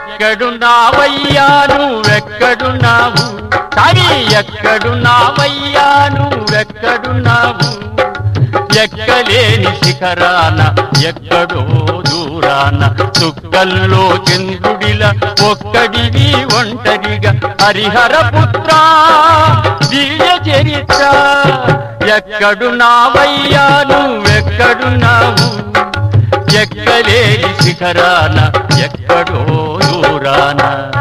ఎక్కడున్నావయ్యా నువ్వెక్కడున్నావు sorry ఎక్కడున్నావయ్యా నువ్వెక్కడున్నావు ఎక్కలేని శిఖరాన ఎక్కడో దూరాన చుక్కల్లో చంద్రుడిలా ఒక్కడివి ఒంటరిగా హరిహర పుత్ర దివ్య చరిత్ర ఎక్కడున్నావయ్యా నువ్వెక్కడున్నావు ఎక్కలేని శిఖరాన ఎక్కడో దూరాన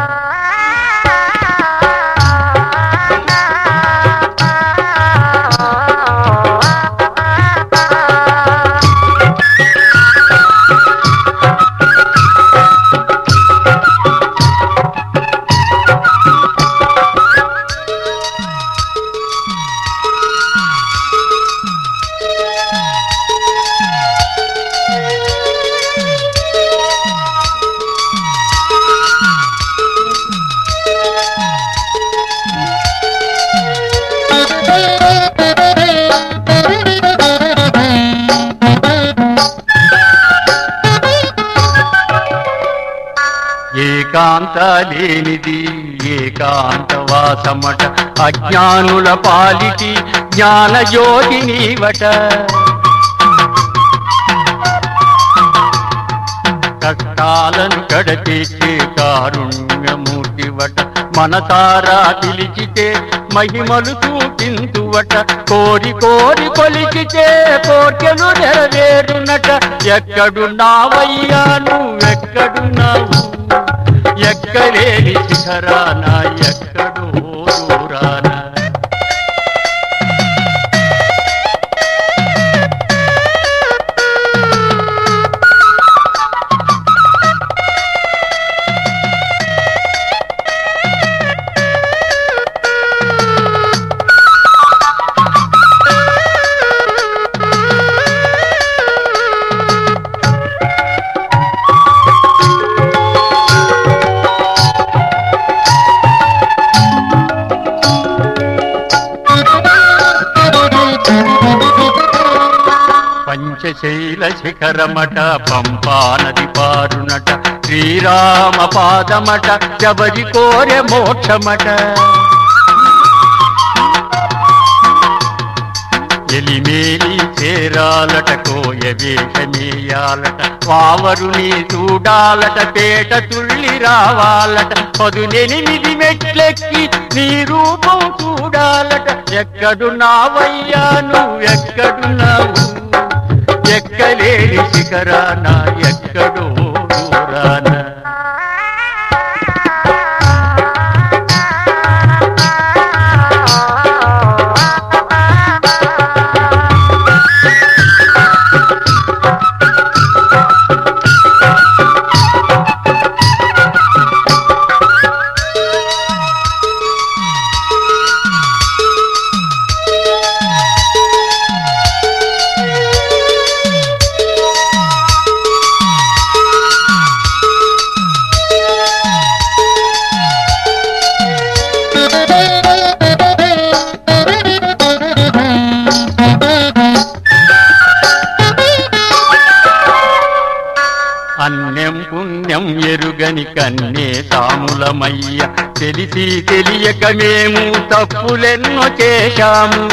ఏకాంత లేనిది ఏకాంతవాసమట అజ్ఞానుల పాలిటి జ్ఞానజ్యోతి నీవట కష్టాలను కడతీర్చే కారుణ్యమూర్తివట మనసారా పిలిచితే మహిమలు చూపించువట కోరి కోరి కొలిచితే కోర్కెలు నెరవేరునట ఎక్కడున్నావయ్యా నువ్వెక్కడున్నావు ఎక్కలేని శిఖరాన ఎక్కడో దూరాన పంచశైల శిఖరమట పంపా నది పారునట శ్రీరామ పాదమట శబరి కోరె మోక్షమట ఎలిమేలి చేరాలట కోయ వేషమేయాలట వావరుని చూడాలట పేట తుళ్ళి రావాలట 18 మెట్లెక్కి నీ రూపం చూడాలట ఎక్కడున్నావయ్యా నువ్వెక్కడున్నావు ఎక్కలేని శిఖరాన ఎక్కడో దూరాన అన్యం పుణ్యం ఎరుగని కన్నే తాములమయ్య తెలిసి తెలియక మేము తప్పులెన్నో చేశాము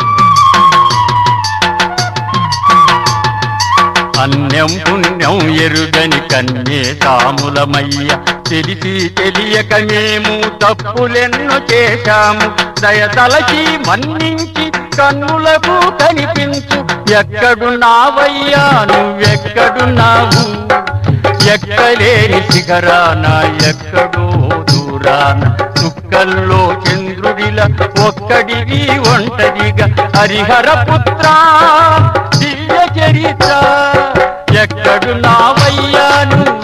అన్యం పుణ్యం ఎరుగని కన్నే తాములమయ్య తెలిసి తెలియక మేము తప్పులెన్నో చేశాము దయతలచి మన్నించి కన్నులకు కనిపించు ఎక్కడున్నావయ్యా నువ్వెక్కడున్నావు ఎక్కలేని శిఖరాన ఎక్కడో దూరాన చుక్కల్లో చంద్రుడిలా ఒక్కడివి ఒంటరిగా హరిహర పుత్ర దివ్య చరిత్ర ఎక్కడున్నావయ్యా నువ్వు